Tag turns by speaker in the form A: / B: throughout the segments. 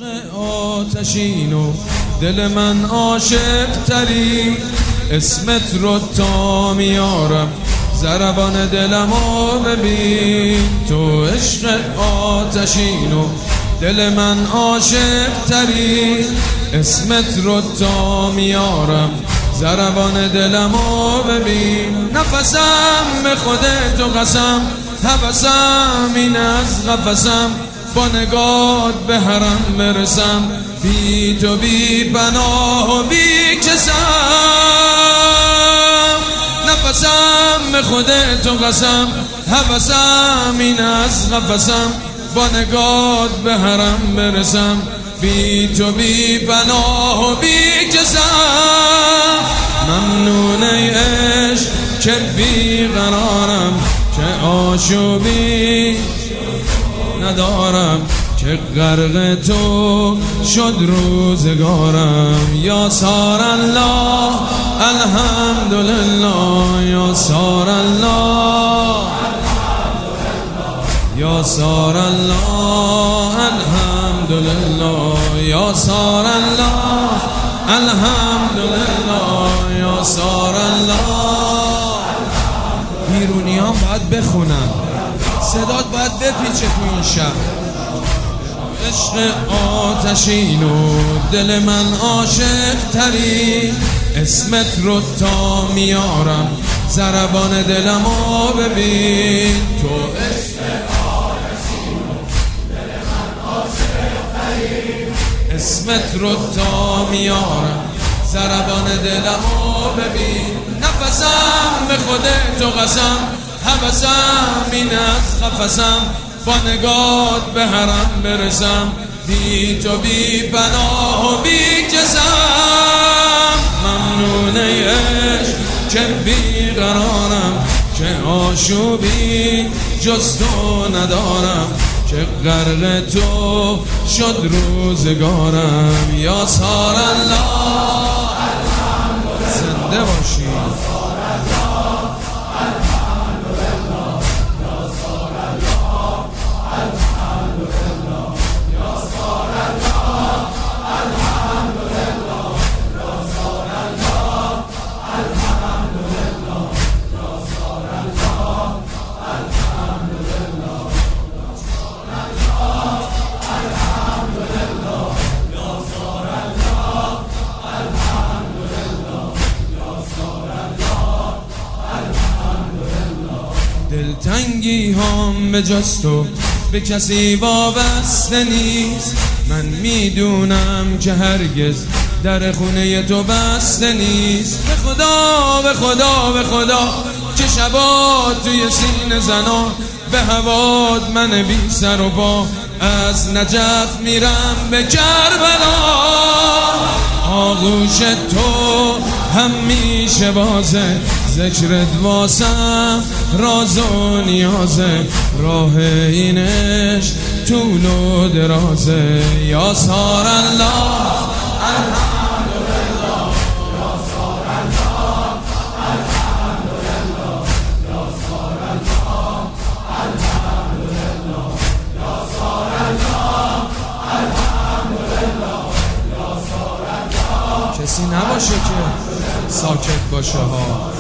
A: آتشین و دل من عاشق تری، اسمت رو تا میارم ضربان دلمو ببین. تو عشق آتشین و دل من عاشق تری، اسمت رو تا میارم ضربان دلمو ببین. نفسم به خودت و قسم، هوسم این از قفسم، با نگات به حرم برسم، بی تو بی پناه و بی کسم. نفسم به خودت و قسم، هوسم این از قفسم، با نگات به حرم برسم، بی تو بی پناه و بی کسم. ممنون ای عشق که بی قرارم، که آشوبی ندارم، که غرق تو شد روزگارم. یا سار الله الحمدلله، یا سار الله، یا سار الله الحمدلله، یا سار الله الحمدلله، یا سار الله. بیرونیان باید بخونن، صدات باید بپیچه تو این شب. عشق آتشین و دل من عاشق تری، اسمت رو تا میارم ضربان دلمو ببین. تو عشق آتشین و دل من عاشق تری، اسمت رو تا میارم ضربان دلمو ببین. نفسم به خودت و قسم، هوسم این از قفسم، با نگات به حرم برسم، بی تو بی پناه و بی کسم. ممنون ای عشق که بی قرارم، که آشوبی جز تو ندارم، که غرق تو شد روزگارم. یا سار الله، زنده باشی. دلتنگی هم به جز تو به کسی وابسته نیست، من میدونم که هرگز در خونه تو بسته نیست. به خدا به خدا به خدا که شبات توی سینه زنا، به هوات من بی سر و پا از نجف میرم به کربلا. آغوش تو همیشه بازه، ذکرت واسم راز و نیازه، راه اینش طول و درازه. یا سار الله الحمدلله، یا سار الله الحمدلله، یا سار الله الحمدلله، یا سار الله الحمدلله، یا سار الله. کسی نباشه که ساکت باشه ها.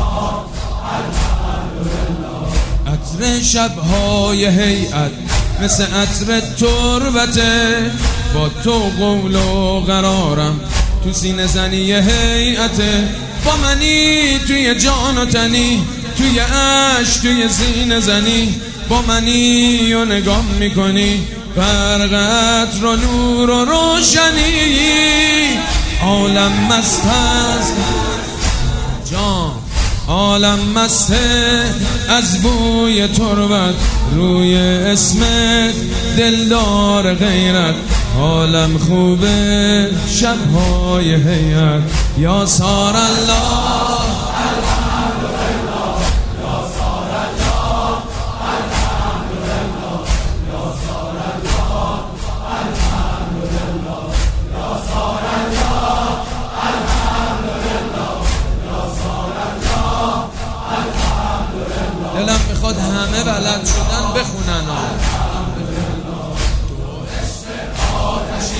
A: عطر شبهای هیئت مثل عطر تربته، با تو قول و قرارم تو سینه زنی هیئته. با منی توی جان و تنی، توی عشق توی سینه زنی، با منی و نگاه میکنی برق عطر و نور و روشنی. عالم مست هست جان، عالم مسته از بوی تربت، روی اسمت دلدار غیرت. عالم خوبه شبهای هیئت. یا سار الله الحمدلله، یا سار الله الحمدلله، یا سار الله الحمدلله، یا سار الله الحمدلله، یا سار الله الحمدلله. دلم میخواد همه بلد شدن بخونن. تو عشق آتشین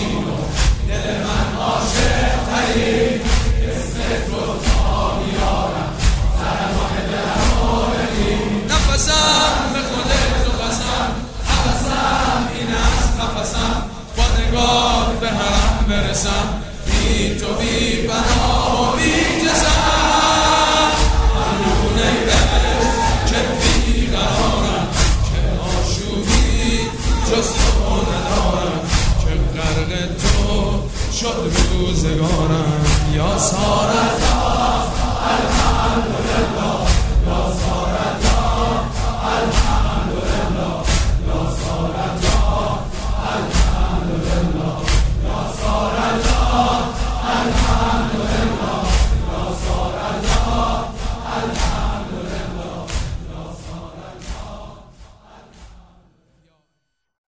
A: برسم بی تو بی پناه و بی جسم قانون که بی قرارم که آشوبی جز تو ندارم که غرق تو شد به روزگارم یا سارت